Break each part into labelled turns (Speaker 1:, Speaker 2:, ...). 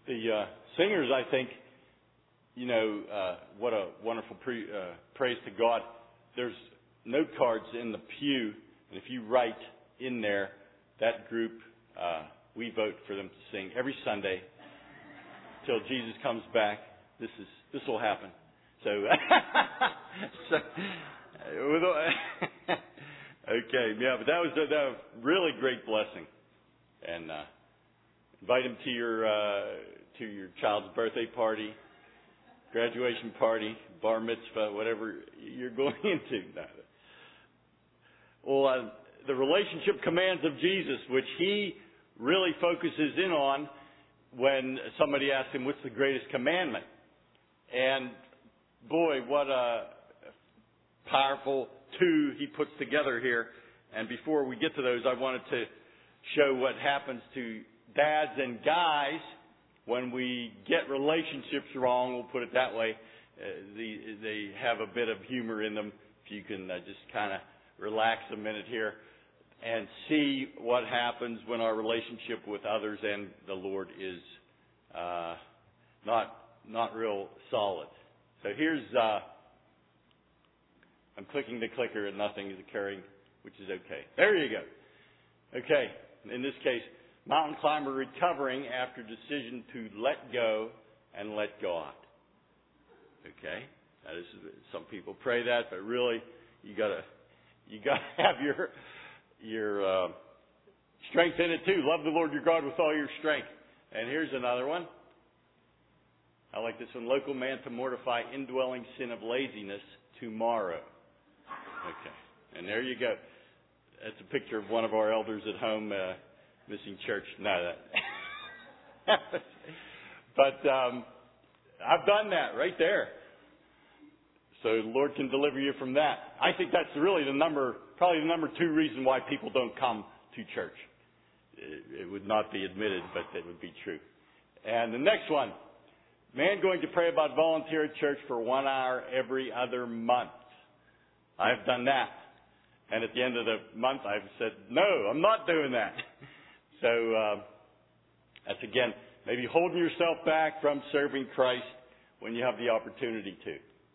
Speaker 1: The singers, I think, what a wonderful praise to God. There's note cards in the pew, and if you write in there, that group, we vote for them to sing every Sunday till Jesus comes back. This will happen. So, okay, yeah, but that was a really great blessing, and invite them to your child's birthday party, graduation party, bar mitzvah, whatever you're going into. Well, the relationship commands of Jesus, which he really focuses in on when somebody asks him, what's the greatest commandment? And boy, what a powerful two he puts together here. And before we get to those, I wanted to show what happens to dads and guys when we get relationships wrong. We'll put it that way. They have a bit of humor in them. If you can just kind of relax a minute here and see what happens when our relationship with others and the Lord is not real solid. So here's, I'm clicking the clicker and nothing is occurring, which is okay. There you go. Okay, in this case, mountain climber recovering after decision to let go and let God. Okay, now this is, some people pray that, but really, you gotta have your strength in it too. Love the Lord your God with all your strength. And here's another one. I like this one. Local man to mortify indwelling sin of laziness tomorrow. Okay. And there you go. That's a picture of one of our elders at home missing church. No, that. But I've done that right there. So the Lord can deliver you from that. I think that's really probably the number 2 reason why people don't come to church. It would not be admitted, but it would be true. And the next one. Man going to pray about volunteer at church for 1 hour every other month. I've done that. And at the end of the month, I've said, no, I'm not doing that. So that's, again, maybe holding yourself back from serving Christ when you have the opportunity to.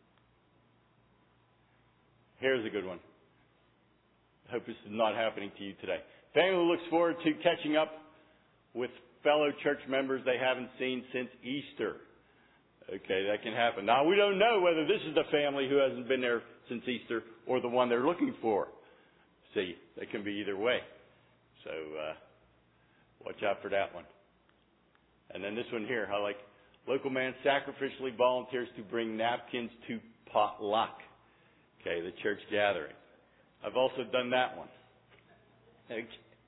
Speaker 1: Here's a good one. I hope this is not happening to you today. Family looks forward to catching up with fellow church members they haven't seen since Easter. Okay, that can happen. Now, we don't know whether this is the family who hasn't been there since Easter or the one they're looking for. See, that can be either way. So, watch out for that one. And then this one here, I like, local man sacrificially volunteers to bring napkins to potluck. Okay, the church gathering. I've also done that one. Okay.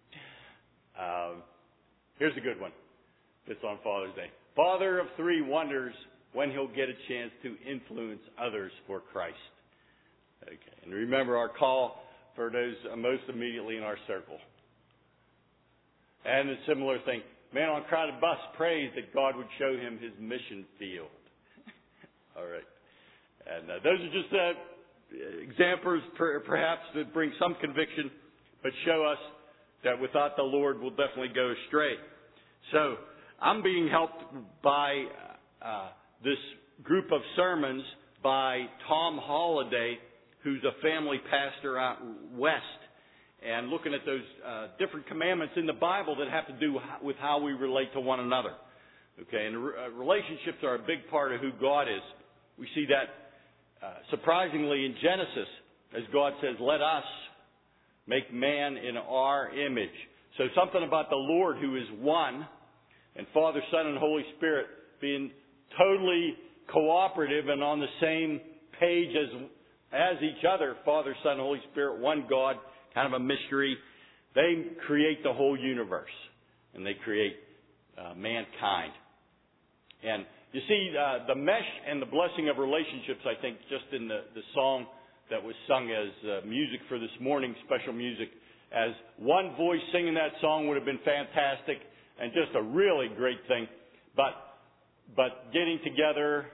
Speaker 1: Here's a good one. It's on Father's Day. Father of 3 wonders when he'll get a chance to influence others for Christ. Okay, and remember our call for those most immediately in our circle. And a similar thing. Man on crowded bus prays that God would show him his mission field. All right. And those are just examples perhaps that bring some conviction, but show us that without the Lord we'll definitely go astray. So I'm being helped by this group of sermons by Tom Holliday, who's a family pastor out west, and looking at those different commandments in the Bible that have to do with how we relate to one another. Okay, and relationships are a big part of who God is. We see that surprisingly in Genesis, as God says, let us make man in our image. So something about the Lord who is one, and Father, Son, and Holy Spirit being totally cooperative and on the same page as each other, Father, Son, Holy Spirit, one God, kind of a mystery. They create the whole universe, and they create mankind. And you see, the mesh and the blessing of relationships, I think, just in the song that was sung as music for this morning, special music, as one voice singing that song would have been fantastic and just a really great thing. But getting together,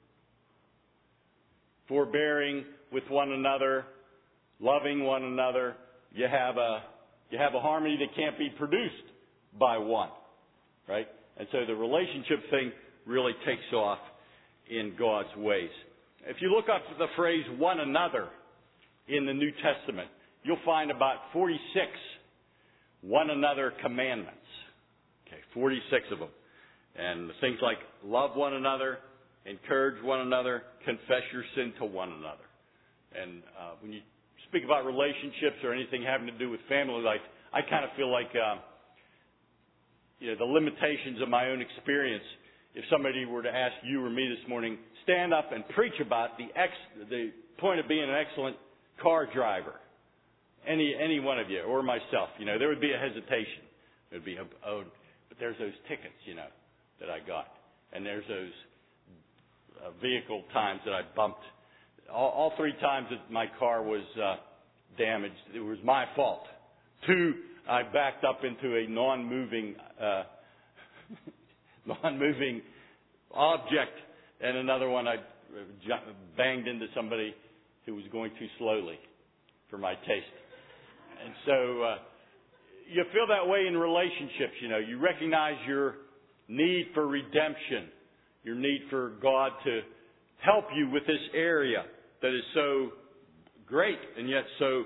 Speaker 1: forbearing with one another, loving one another, you have a harmony that can't be produced by one, right? And so the relationship thing really takes off in God's ways. If you look up the phrase one another in the New Testament, you'll find about 46 one another commandments. Okay, 46 of them. And things like love one another, encourage one another, confess your sin to one another. And when you speak about relationships or anything having to do with family life, I kind of feel like the limitations of my own experience. If somebody were to ask you or me this morning, stand up and preach about the point of being an excellent car driver, any one of you or myself, there would be a hesitation. There would be but there's those tickets, that I got, and there's those vehicle times that I bumped. All 3 times that my car was damaged, it was my fault. 2, I backed up into a non-moving object, and another one I banged into somebody who was going too slowly for my taste. And so you feel that way in relationships. You recognize your need for redemption, your need for God to help you with this area that is so great and yet so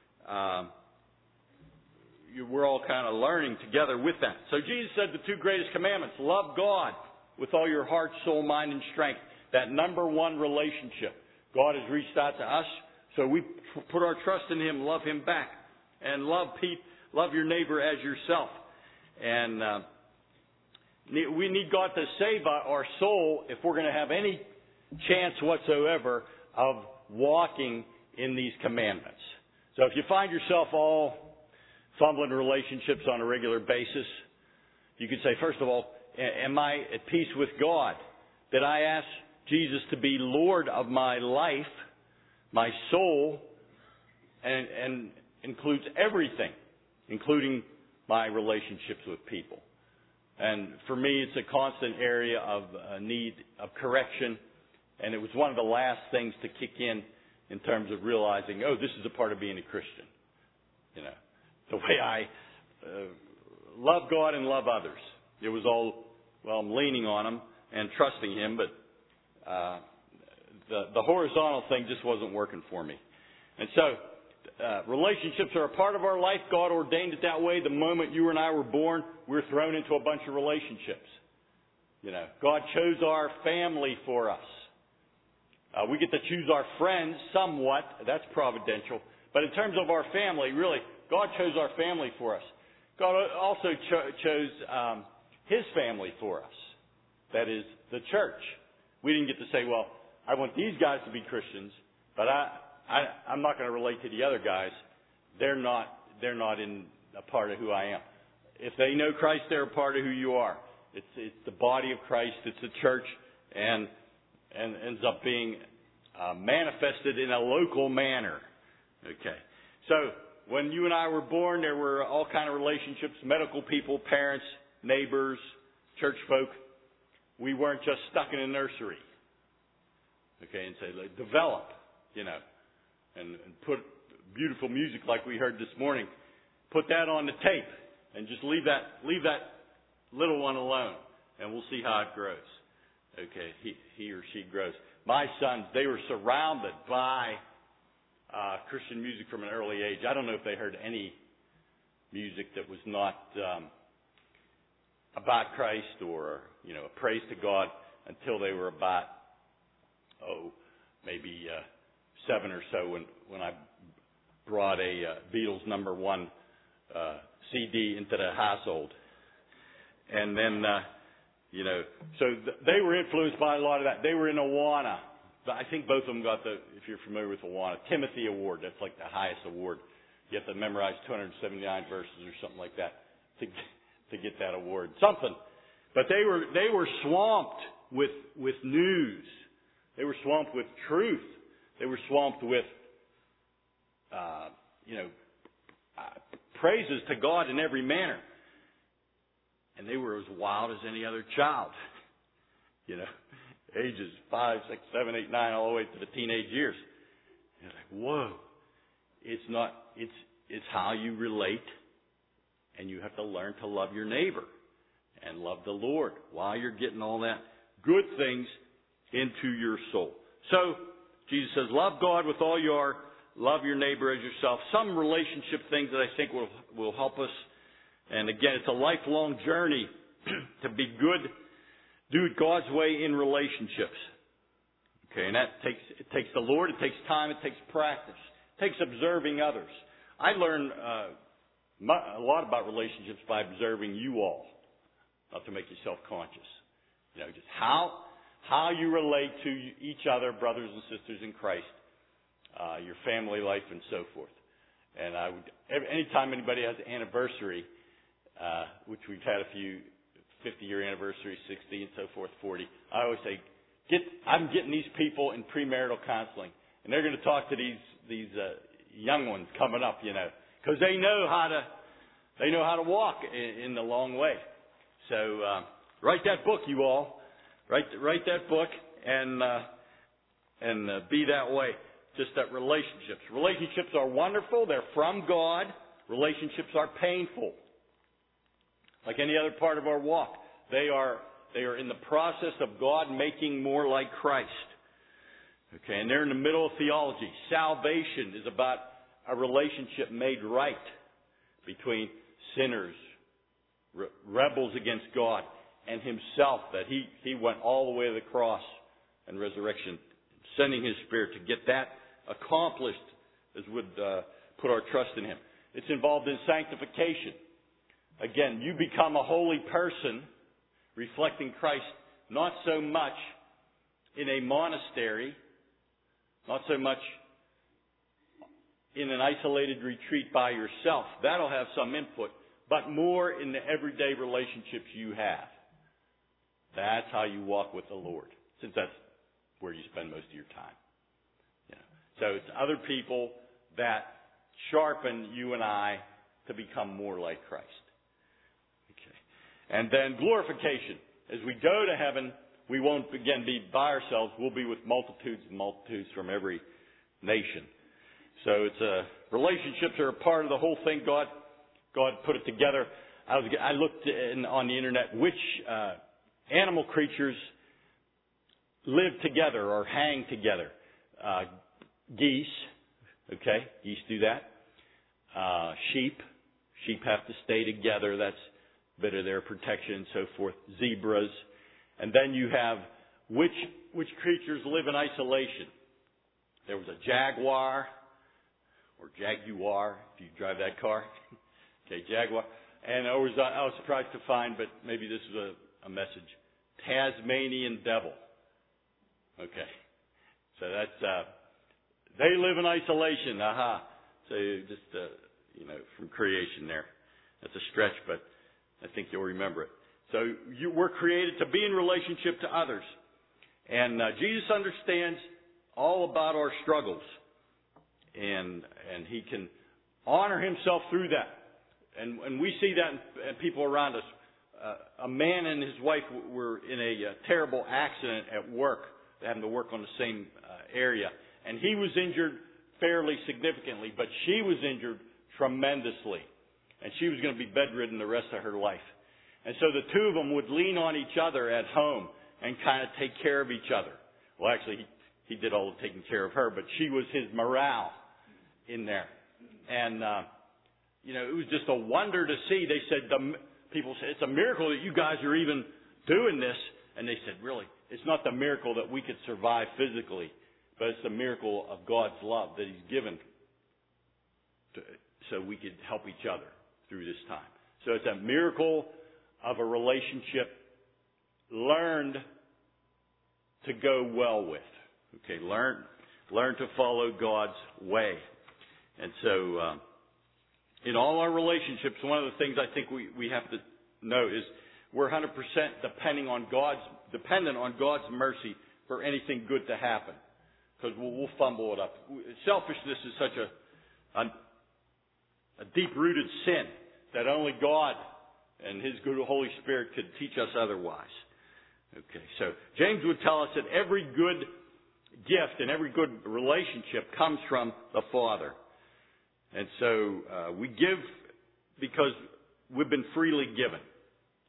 Speaker 1: we're all kind of learning together with that. So Jesus said the 2 greatest commandments: love God with all your heart, soul, mind, and strength. That number one relationship. God has reached out to us, so we put our trust in Him, love Him back, and love your neighbor as yourself. And we need God to save our soul if we're going to have any chance whatsoever of walking in these commandments. So if you find yourself all fumbling relationships on a regular basis, you could say, first of all, am I at peace with God? Did I ask Jesus to be Lord of my life, my soul, and includes everything, including my relationships with people? And for me, it's a constant area of need of correction. And it was one of the last things to kick in terms of realizing, this is a part of being a Christian. The way I love God and love others. It was all, I'm leaning on Him and trusting Him, but the horizontal thing just wasn't working for me. And so relationships are a part of our life. God ordained it that way. The moment you and I were born, we were thrown into a bunch of relationships. God chose our family for us. We get to choose our friends somewhat. That's providential. But in terms of our family, really, God chose our family for us. God also chose His family for us. That is, the church. We didn't get to say, I want these guys to be Christians, but I'm not going to relate to the other guys. They're not in a part of who I am. If they know Christ, they're a part of who you are. It's the body of Christ. It's the church, and ends up being manifested in a local manner. Okay. So when you and I were born, there were all kind of relationships: medical people, parents, neighbors, church folk. We weren't just stuck in a nursery. Okay, and say, develop, and put beautiful music like we heard this morning. Put that on the tape, and just leave that little one alone, and we'll see how it grows. Okay, he or she grows. My sons, they were surrounded by Christian music from an early age. I don't know if they heard any music that was not about Christ or a praise to God until they were about maybe 7 or so when I brought a Beatles #1 CD into the household, and then. So they were influenced by a lot of that. They were in Awana. I think both of them got if you're familiar with Awana, Timothy Award. That's like the highest award. You have to memorize 279 verses or something like that to get that award. Something. But they were swamped with news. They were swamped with truth. They were swamped with, praises to God in every manner. And they were as wild as any other child. Ages 5, 6, 7, 8, 9, all the way to the teenage years. And you're like, whoa. It's how you relate, and you have to learn to love your neighbor. and love the Lord while you're getting all that good things into your soul. So, Jesus says, love God with all you are, love your neighbor as yourself. Some relationship things that I think will help us. And again, it's a lifelong journey to be good, do it God's way in relationships. Okay, and it takes the Lord, it takes time, it takes practice, it takes observing others. I learned a lot about relationships by observing you all, not to make you self-conscious. Just how you relate to each other, brothers and sisters in Christ, your family life, and so forth. And anytime anybody has an anniversary, which we've had a few 50-year anniversaries, 60 and so forth, 40, I always say, I'm getting these people in premarital counseling, and they're going to talk to these young ones coming up, because they know how to walk in the long way. So write that book, you all. Write that book and be that way. Just that relationships are wonderful. They're from God. Relationships are painful. Like any other part of our walk, they are in the process of God making more like Christ. Okay, and they're in the middle of theology. Salvation is about a relationship made right between sinners, rebels against God, and Himself, that He went all the way to the cross and resurrection, sending His Spirit to get that accomplished, as would put our trust in Him. It's involved in sanctification. Again, you become a holy person, reflecting Christ, not so much in a monastery, not so much in an isolated retreat by yourself. That'll have some input, but more in the everyday relationships you have. That's how you walk with the Lord, since that's where you spend most of your time. So it's other people that sharpen you and I to become more like Christ. Okay. And then glorification. As we go to heaven, we won't again be by ourselves. We'll be with multitudes and multitudes from every nation. So it's relationships are a part of the whole thing. God put it together. I looked on the internet which animal creatures live together or hang together. Geese, okay, geese do that. Sheep have to stay together. That's a bit of their protection and so forth. Zebras, and then you have which creatures live in isolation. There was a jaguar, or jaguar if you drive that car. Okay, jaguar, and I was surprised to find, but maybe this is a message. Tasmanian devil. Okay, so that's they live in isolation. Aha. So just from creation there. That's a stretch, but I think you'll remember it. So we're created to be in relationship to others, and Jesus understands all about our struggles, and He can honor Himself through that. And we see that in people around us. A man and his wife were in a terrible accident at work, having to work on the same area. And he was injured fairly significantly, but she was injured tremendously. And she was going to be bedridden the rest of her life. And so the two of them would lean on each other at home and kind of take care of each other. Well, actually, he did all the taking care of her, but she was his morale in there. And, it was just a wonder to see. They said, people said, it's a miracle that you guys are even doing this. And they said, really, it's not the miracle that we could survive physically, but it's the miracle of God's love that He's given so we could help each other through this time. So it's a miracle of a relationship learned to go well with. Okay, learn to follow God's way. And so in all our relationships, one of the things I think we have to note is we're 100% dependent on God's mercy for anything good to happen. Because we'll fumble it up. Selfishness is such a deep-rooted sin that only God and His good Holy Spirit could teach us otherwise. Okay, so James would tell us that every good gift and every good relationship comes from the Father. And so we give because we've been freely given.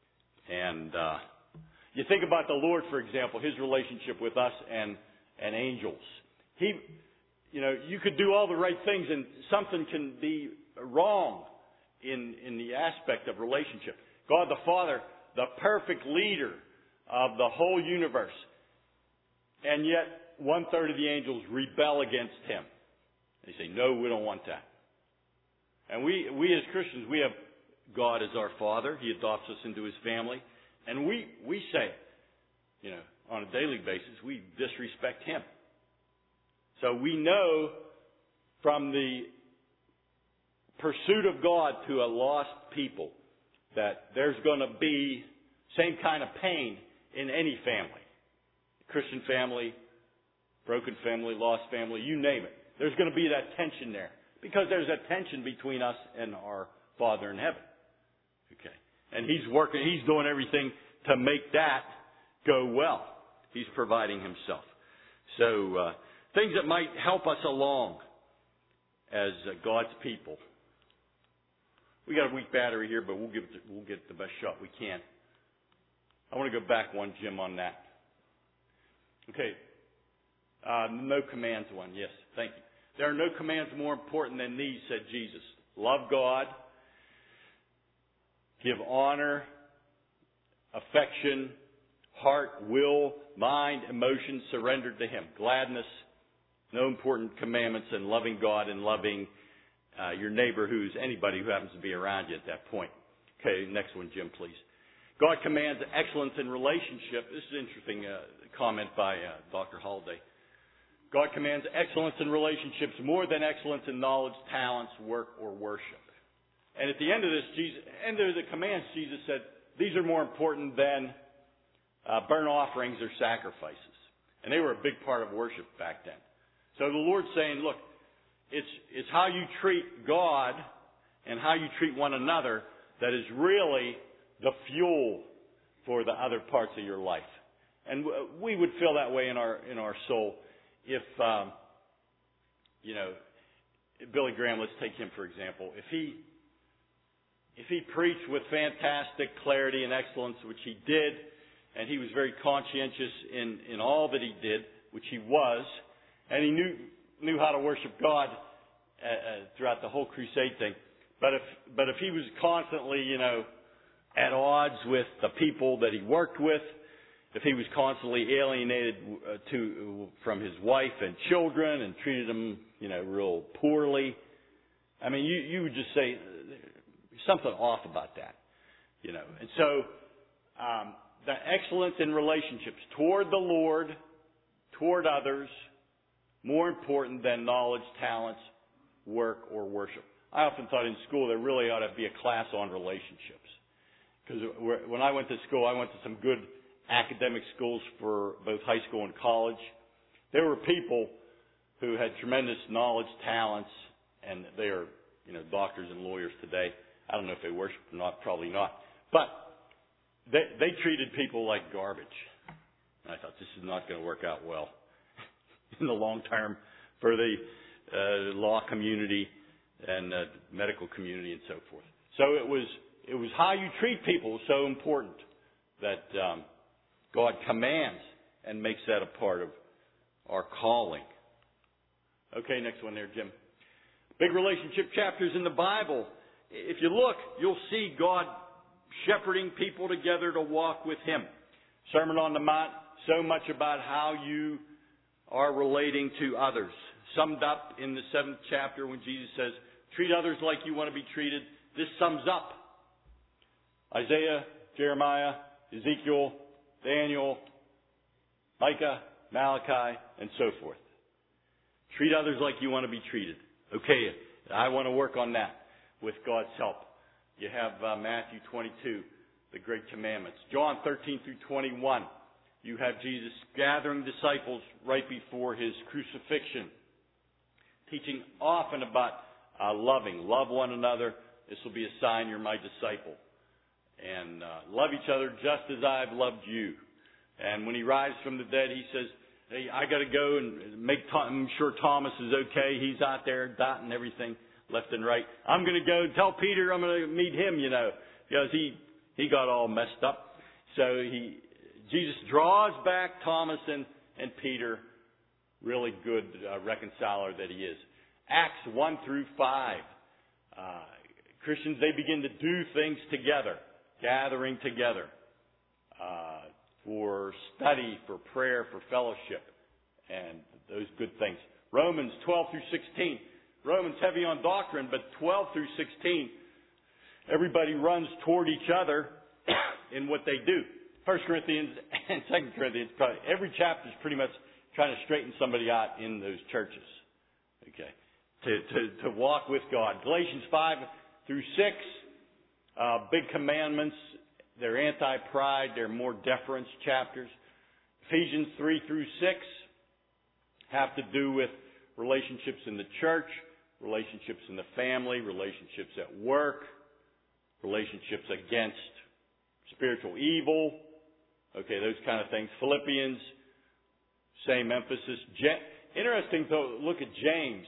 Speaker 1: And you think about the Lord, for example, His relationship with us and angels. You could do all the right things and something can be wrong in the aspect of relationship. God the Father, the perfect leader of the whole universe. And yet 1/3 of the angels rebel against Him. They say, no, we don't want that. And we as Christians, we have God as our Father. He adopts us into His family. And we say, on a daily basis, we disrespect Him. So we know from the pursuit of God to a lost people that there's going to be same kind of pain in any family. Christian family, broken family, lost family, you name it. There's going to be that tension there. Because there's a tension between us and our Father in heaven. Okay. And He's doing everything to make that go well. He's providing Himself. So, things that might help us along as God's people. We got a weak battery here, but we'll get the best shot we can. I want to go back one, Jim, on that. Okay. No commands one. Yes, thank you. There are no commands more important than these, said Jesus. Love God. Give honor, affection, heart, will, mind, emotions surrendered to Him. Gladness. No important commandments than loving God and loving your neighbor, who's anybody who happens to be around you at that point. Okay, next one, Jim, please. God commands excellence in relationship. This is an interesting comment by Dr. Holliday. God commands excellence in relationships more than excellence in knowledge, talents, work, or worship. And at the end of the commands, Jesus said, these are more important than burnt offerings or sacrifices. And they were a big part of worship back then. So the Lord's saying, look, it's how you treat God and how you treat one another that is really the fuel for the other parts of your life. And we would feel that way in our soul if, Billy Graham, let's take him for example. If he preached with fantastic clarity and excellence, which he did, and he was very conscientious in all that he did, which he was, and he knew how to worship God throughout the whole crusade thing. But if he was constantly, at odds with the people that he worked with, if he was constantly alienated from his wife and children and treated them, real poorly, I mean, you would just say something off about that, And so the excellence in relationships toward the Lord, toward others, more important than knowledge, talents, work, or worship. I often thought in school there really ought to be a class on relationships. Because when I went to school, I went to some good academic schools for both high school and college. There were people who had tremendous knowledge, talents, and they are, doctors and lawyers today. I don't know if they worship or not, probably not. But they treated people like garbage. And I thought, this is not going to work out well in the long term for the law community and medical community and so forth. So it was how you treat people so important that God commands and makes that a part of our calling. Okay, next one there, Jim. Big relationship chapters in the Bible. If you look, you'll see God shepherding people together to walk with Him. Sermon on the Mount, so much about how you are relating to others. Summed up in the 7th chapter when Jesus says, treat others like you want to be treated. This sums up Isaiah, Jeremiah, Ezekiel, Daniel, Micah, Malachi, and so forth. Treat others like you want to be treated. Okay, I want to work on that with God's help. You have Matthew 22, the Great Commandments. John 13 through 21. You have Jesus gathering disciples right before His crucifixion, teaching often about loving. Love one another. This will be a sign you're my disciple. And love each other just as I've loved you. And when He rises from the dead, He says, hey, I got to go and make sure Thomas is okay. He's out there dotting everything left and right. I'm going to go tell Peter I'm going to meet him, because he got all messed up. So Jesus draws back Thomas and Peter, really good reconciler that he is. Acts 1 through 5. Christians, they begin to do things together, gathering together for study, for prayer, for fellowship, and those good things. Romans 12 through 16. Romans heavy on doctrine, but 12 through 16, everybody runs toward each other in what they do. 1 Corinthians and 2 Corinthians, probably every chapter is pretty much trying to straighten somebody out in those churches. Okay. To walk with God. Galatians 5 through 6, big commandments. They're anti-pride. They're more deference chapters. Ephesians 3 through 6 have to do with relationships in the church, relationships in the family, relationships at work, relationships against spiritual evil. Okay, those kind of things. Philippians, same emphasis. Interesting to look at James.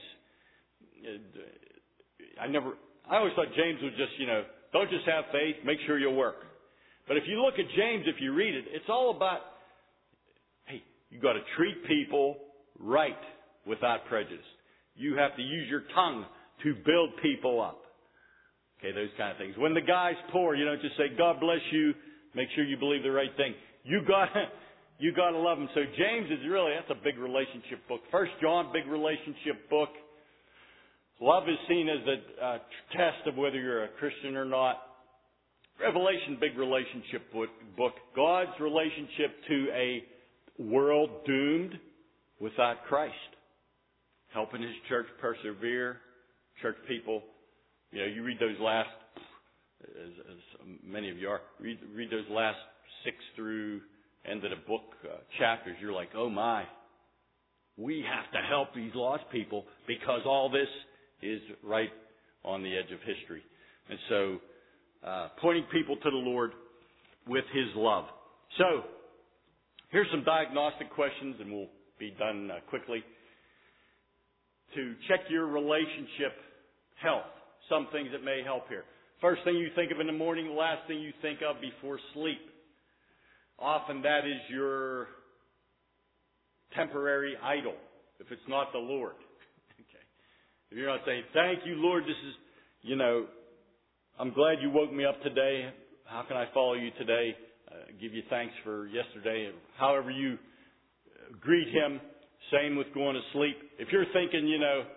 Speaker 1: I always thought James was just, don't just have faith, make sure you'll work. But if you look at James, if you read it, it's all about, hey, you got to treat people right without prejudice. You have to use your tongue to build people up. Okay, those kind of things. When the guy's poor, you don't just say, God bless you, make sure you believe the right thing. You got to love him. So James is that's a big relationship book. 1 John, big relationship book. Love is seen as a test of whether you're a Christian or not. Revelation, big relationship book. God's relationship to a world doomed without Christ. Helping His church persevere. Church people, you read those last, as many of you are, read those last 6 through end of the book chapters. You're like, oh my, we have to help these lost people because all this is right on the edge of history. And so, pointing people to the Lord with His love. So, here's some diagnostic questions, and we'll be done quickly. To check your relationship health. Some things that may help here. First thing you think of in the morning, the last thing you think of before sleep. Often that is your temporary idol, if it's not the Lord. Okay. If you're not saying, thank you, Lord, this is, I'm glad you woke me up today. How can I follow you today? Give you thanks for yesterday. However you greet Him. Same with going to sleep. If you're thinking,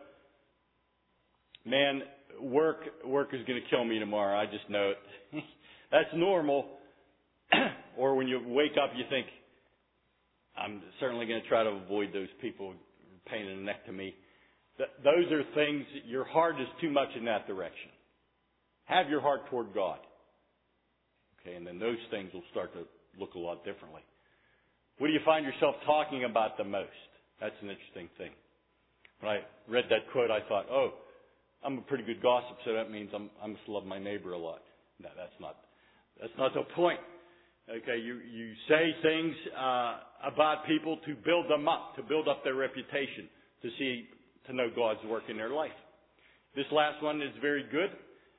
Speaker 1: man, work is going to kill me tomorrow. I just know it. That's normal. Or when you wake up, you think, I'm certainly going to try to avoid those people pain in the neck to me. Those are things, your heart is too much in that direction. Have your heart toward God. Okay, and then those things will start to look a lot differently. What do you find yourself talking about the most? That's an interesting thing. When I read that quote, I thought, oh, I'm a pretty good gossip, so that means I must love my neighbor a lot. No, that's not the point. Okay, you say things about people to build them up, to build up their reputation, to know God's work in their life. This last one is very good.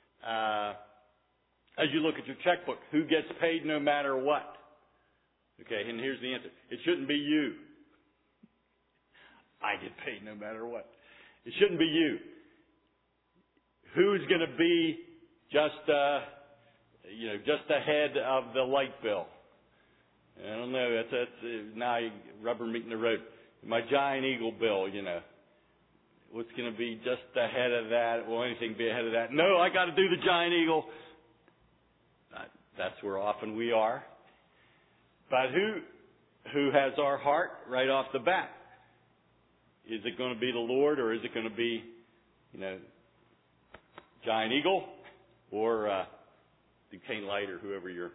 Speaker 1: As you look at your checkbook, who gets paid no matter what? Okay, and here's the answer. It shouldn't be you. I get paid no matter what. It shouldn't be you. Who's going to be just ahead of the light bill? I don't know. That's now rubber meeting the road. My Giant Eagle bill, what's going to be just ahead of that? Will anything be ahead of that? No, I got to do the Giant Eagle. That's where often we are. But who has our heart right off the bat? Is it going to be the Lord, or is it going to be, Giant Eagle, or Duquesne Light, or whoever your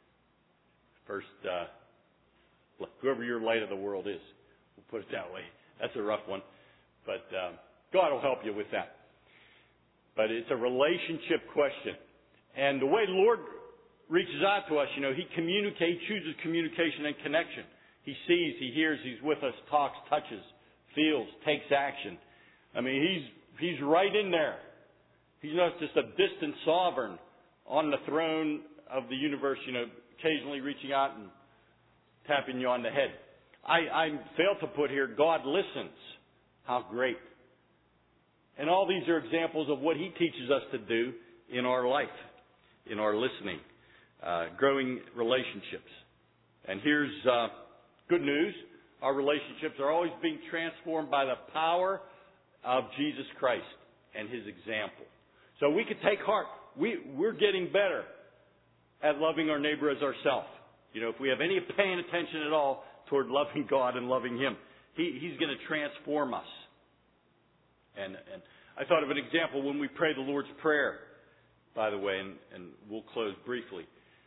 Speaker 1: light of the world is? We'll put it that way. That's a rough one, but God will help you with that. But it's a relationship question, and the way the Lord reaches out to us, He chooses communication and connection. He sees, He hears, He's with us, talks, touches, feels, takes action. I mean, He's right in there. He's not just a distant sovereign on the throne of the universe, occasionally reaching out and tapping you on the head. I failed to put here, God listens. How great. And all these are examples of what He teaches us to do in our life, in our listening, growing relationships. And here's good news. Our relationships are always being transformed by the power of Jesus Christ and His example. So we can take heart. We're getting better at loving our neighbor as ourselves. You know, if we have any paying attention at all toward loving God and loving Him, He's going to transform us. And I thought of an example when we pray the Lord's Prayer, by the way, and we'll close briefly.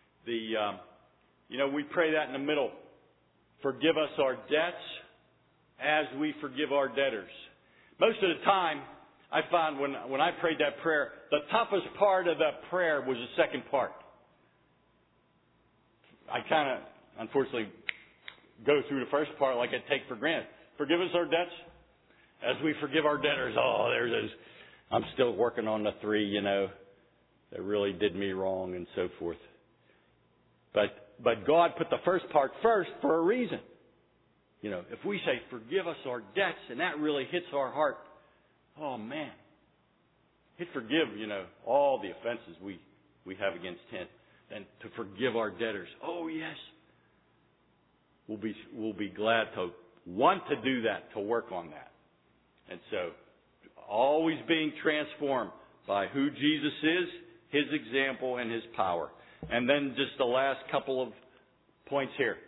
Speaker 1: We pray that in the middle. Forgive us our debts as we forgive our debtors. Most of the time, I found when I prayed that prayer, the toughest part of that prayer was the second part. I kind of, unfortunately, go through the first part like I take for granted. Forgive us our debts as we forgive our debtors. Oh, there's those. I'm still working on the 3, that really did me wrong and so forth. But God put the first part first for a reason. If we say, forgive us our debts, and that really hits our heart, oh man, He'd forgive, all the offenses we have against Him. And to forgive our debtors. Oh yes. We'll be glad to want to do that, to work on that. And so, always being transformed by who Jesus is, His example, and His power. And then just the last couple of points here.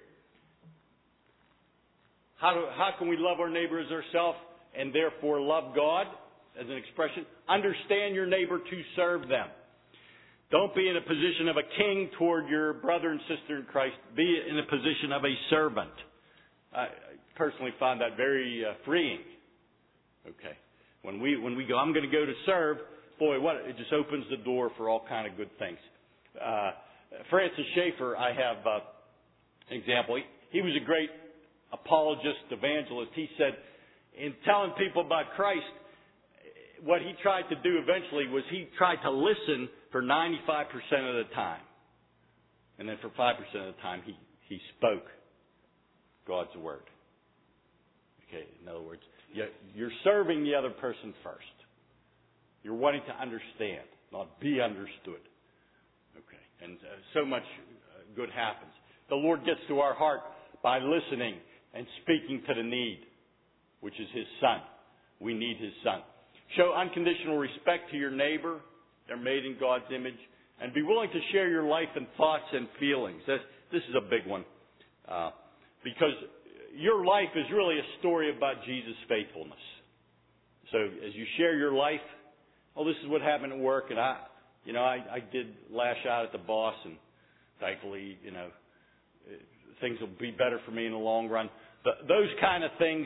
Speaker 1: How can we love our neighbor as ourselves and therefore love God as an expression? Understand your neighbor to serve them. Don't be in a position of a king toward your brother and sister in Christ. Be in a position of a servant. I personally find that very freeing. Okay. When we go, I'm going to go to serve, boy, it just opens the door for all kind of good things. Francis Schaeffer, I have an example. He was a great apologist, evangelist. He said, in telling people about Christ, what he tried to do eventually was he tried to listen for 95% of the time. And then for 5% of the time, he spoke God's word. Okay, in other words, you're serving the other person first. You're wanting to understand, not be understood. Okay, and so much good happens. The Lord gets to our heart by listening and speaking to the need, which is His Son. We need His Son. Show unconditional respect to your neighbor. They're made in God's image. And be willing to share your life and thoughts and feelings. This is a big one. Because your life is really a story about Jesus' faithfulness. So as you share your life, this is what happened at work. And I did lash out at the boss. And thankfully, things will be better for me in the long run. But those kind of things,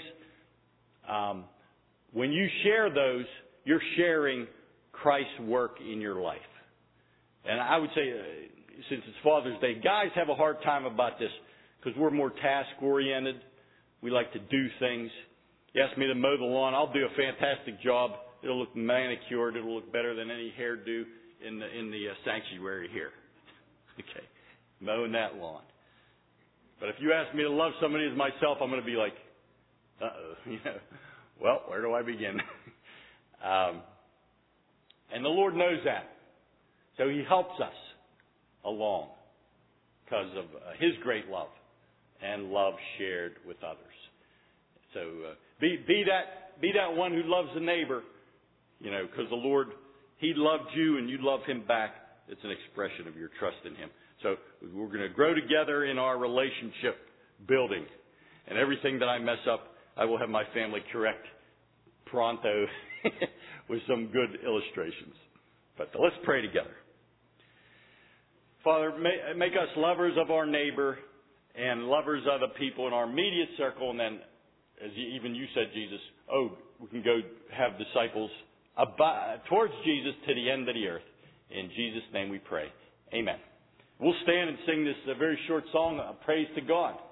Speaker 1: when you share those, you're sharing Christ's work in your life. And I would say, since it's Father's Day, guys have a hard time about this because we're more task-oriented. We like to do things. You ask me to mow the lawn, I'll do a fantastic job. It'll look manicured. It'll look better than any hairdo in the sanctuary here. Okay, mowing that lawn. But if you ask me to love somebody as myself, I'm going to be like, well, where do I begin? And the Lord knows that. So He helps us along because of His great love and love shared with others. So be that one who loves the neighbor, because the Lord, He loved you and you love Him back. It's an expression of your trust in Him. So we're going to grow together in our relationship building. And everything that I mess up, I will have my family correct pronto with some good illustrations. But let's pray together. Father, make us lovers of our neighbor and lovers of the people in our immediate circle. And then, as even you said, Jesus, we can go have disciples towards Jesus to the end of the earth. In Jesus' name we pray. Amen. We'll stand and sing this very short song, Praise to God.